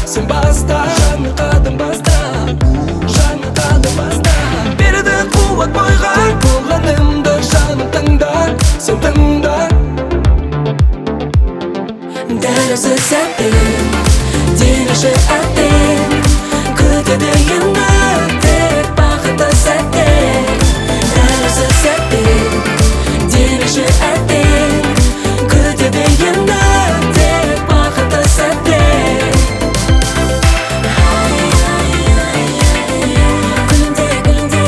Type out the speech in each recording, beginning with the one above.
sen basta. Жаңа қадам баста, жаңа қадам баста. Береді қуат бойға, болғанымды жаным тыңда, сен тыңда. Дәл осы сәтте демеші әттең, күтеді енді тек бақытты сәттер. Дәл осы сәтте демеші әттең, күтеді енді тек бақытты сәттер. Күлімде, күлімде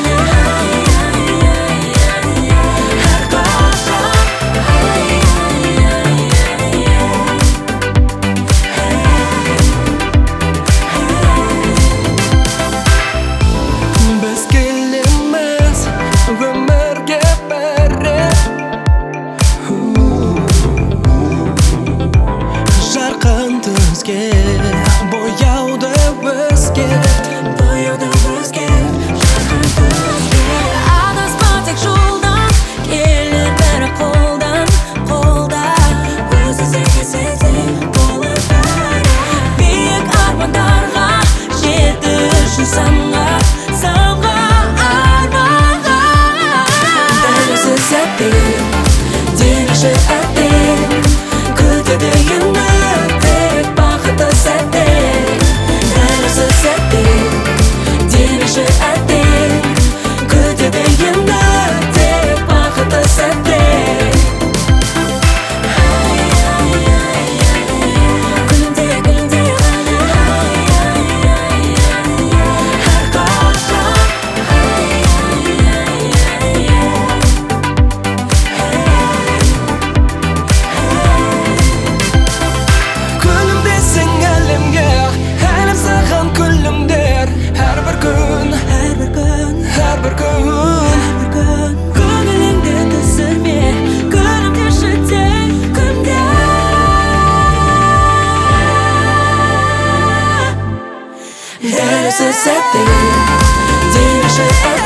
Біз келеміз өмірге бәрі, жарқын түзге бояуды өзгерт, бояуды өзгерт, жарқын түзге. Адаспа тек жолдан, келер бәрі қолдан, қолда. Өз іздеуге сезім болып бәрі. Биік армандарға жету үшін самға, самға арманға. Дәл осы сәтте демеші әттең, күтеді енді тек бақытты сәттер. Дәл осы сәтте демеші әттең, күтеді енді тек бақытты сәттер. Күлімде, күлімде күлімдесең әлемге, әлем саған күлімдер. Әрбір күн, әрбір күн, әрбір күн. әрбір күн. Көңіліңді түсірме, күлімдеші тек күнде. Дәл осы сәтте демеші әттең,